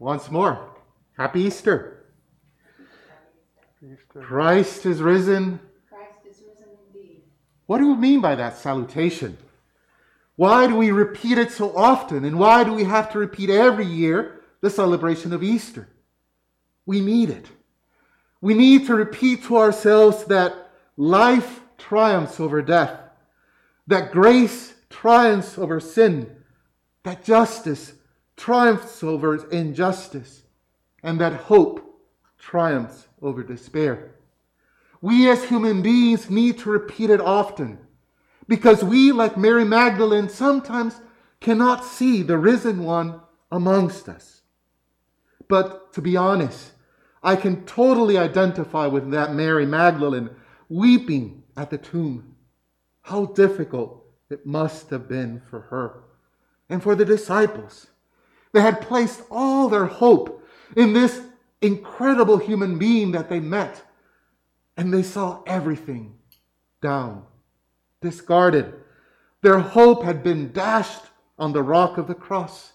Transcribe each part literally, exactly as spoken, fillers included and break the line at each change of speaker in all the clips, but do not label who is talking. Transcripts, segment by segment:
Once more, Happy Easter.
Easter.
Christ is risen.
Christ is risen indeed.
What do we mean by that salutation? Why do we repeat it so often? And why do we have to repeat every year the celebration of Easter? We need it. We need to repeat to ourselves that life triumphs over death, that grace triumphs over sin, that justice triumphs over injustice, and that hope triumphs over despair. We as human beings need to repeat it often, because we, like Mary Magdalene, sometimes cannot see the risen one amongst us. But to be honest, I can totally identify with that Mary Magdalene weeping at the tomb. How difficult it must have been for her and for the disciples. They had placed all their hope in this incredible human being that they met, and they saw everything down, discarded. Their hope had been dashed on the rock of the cross.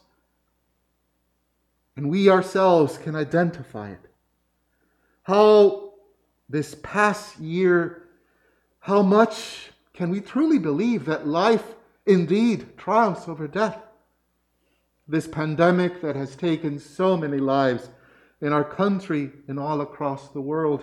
And we ourselves can identify it. How this past year, how much can we truly believe that life indeed triumphs over death? This pandemic that has taken so many lives in our country and all across the world.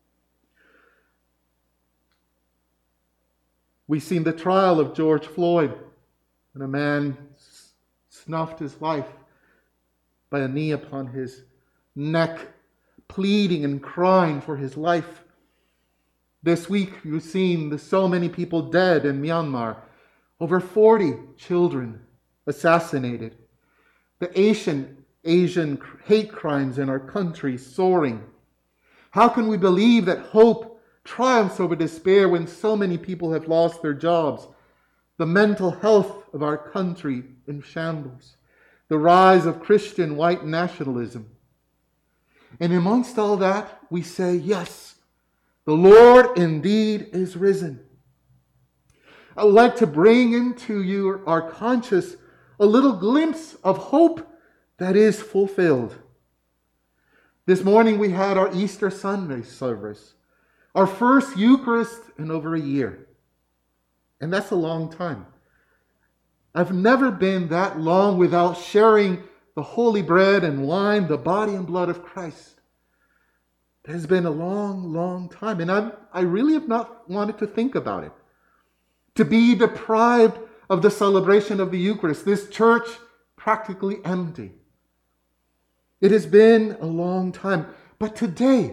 We've seen the trial of George Floyd, when a man snuffed his life by a knee upon his neck, pleading and crying for his life. This week, you've seen the so many people dead in Myanmar, over forty children assassinated, the Asian Asian hate crimes in our country soaring. How can we believe that hope triumphs over despair when so many people have lost their jobs? The mental health of our country in shambles. The rise of Christian white nationalism. And amongst all that, we say, yes, the Lord indeed is risen. I would like to bring into you, our conscience, a little glimpse of hope that is fulfilled. This morning we had our Easter Sunday service, our first Eucharist in over a year. And that's a long time. I've never been that long without sharing the holy bread and wine, the body and blood of Christ. It has been a long, long time. And I, I really have not wanted to think about it. To be deprived of the celebration of the Eucharist, this church practically empty. It has been a long time. But today,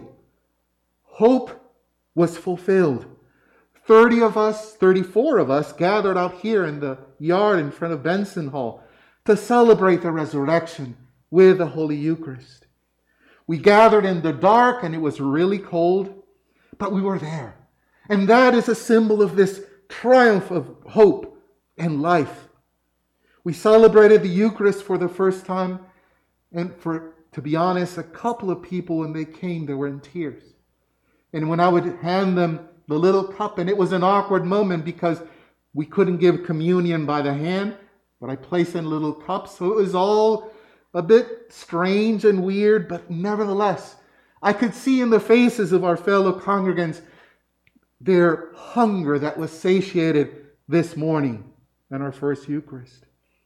hope was fulfilled. thirty of us, thirty-four of us gathered out here in the yard in front of Benson Hall to celebrate the resurrection with the Holy Eucharist. We gathered in the dark and it was really cold, but we were there. And that is a symbol of this triumph of hope and life. We celebrated the Eucharist for the first time, and for, to be honest, a couple of people, when they came, they were in tears. And when I would hand them the little cup, and it was an awkward moment because we couldn't give communion by the hand, but I placed in little cups, so it was all a bit strange and weird, but nevertheless, I could see in the faces of our fellow congregants their hunger that was satiated this morning in our first Eucharist.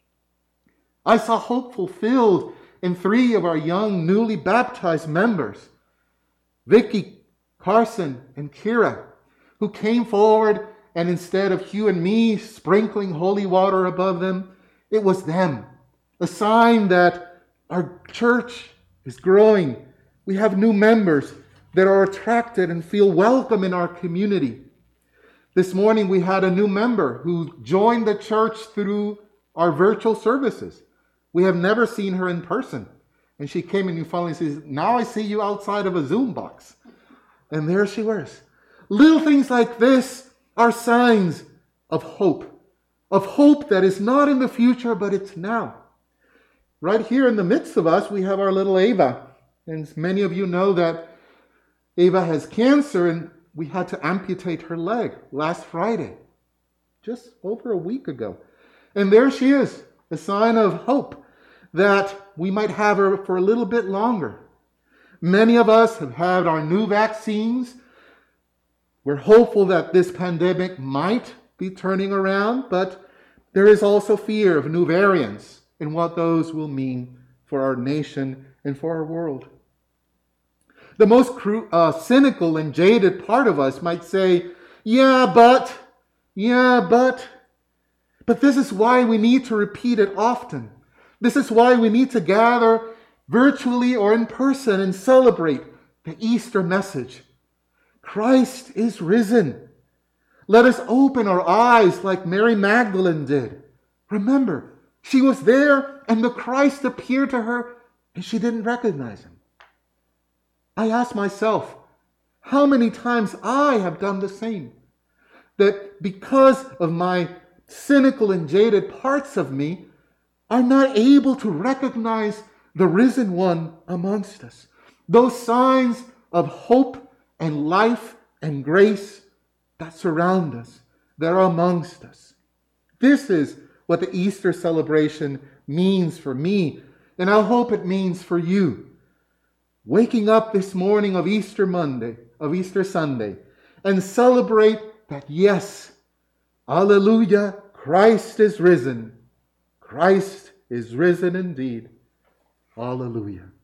I saw hope fulfilled in three of our young, newly baptized members, Vicky, Carson, and Kira, who came forward, and instead of Hugh and me sprinkling holy water above them, it was them. A sign that our church is growing. We have new members that are attracted and feel welcome in our community. This morning we had a new member who joined the church through our virtual services. We have never seen her in person. And she came and finally says, now I see you outside of a Zoom box. And there she was. Little things like this are signs of hope. Of hope that is not in the future, but it's now. Right here in the midst of us, we have our little Ava. And many of you know that Ava has cancer, and we had to amputate her leg last Friday, just over a week ago. And there she is, a sign of hope that we might have her for a little bit longer. Many of us have had our new vaccines. We're hopeful that this pandemic might be turning around, but there is also fear of new variants and what those will mean for our nation and for our world. The most cru- uh, cynical and jaded part of us might say, yeah, but, yeah, but. But this is why we need to repeat it often. This is why we need to gather virtually or in person and celebrate the Easter message. Christ is risen. Let us open our eyes like Mary Magdalene did. Remember, she was there and the Christ appeared to her and she didn't recognize him. I ask myself, how many times I have done the same? That because of my cynical and jaded parts of me, are not able to recognize the risen one amongst us. Those signs of hope and life and grace that surround us, that are amongst us. This is what the Easter celebration means for me, and I hope it means for you. Waking up this morning of Easter Monday, of Easter Sunday, and celebrate that, yes, alleluia, Christ is risen. Christ is risen indeed. Hallelujah.